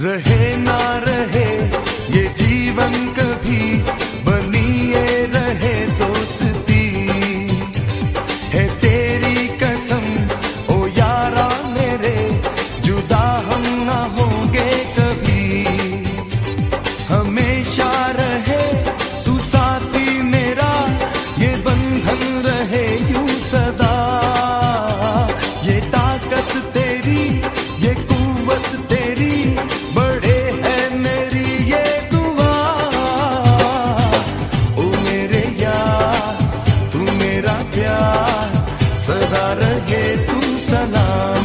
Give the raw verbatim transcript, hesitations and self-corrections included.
रहे ना रहे ये जीवन कभी बनी ये रहे दोस्ती, है तेरी कसम ओ यारा मेरे, जुदा हम ना होंगे कभी। हमेशा रहे तू साथी मेरा, ये बंधन रहे यूं सदा। ये ताकत तेरी, ये कुव्वत तेरी, बड़े है मेरी ये दुआ। ओ मेरे यार तू मेरा प्यार, सदा रहे तू सलाम।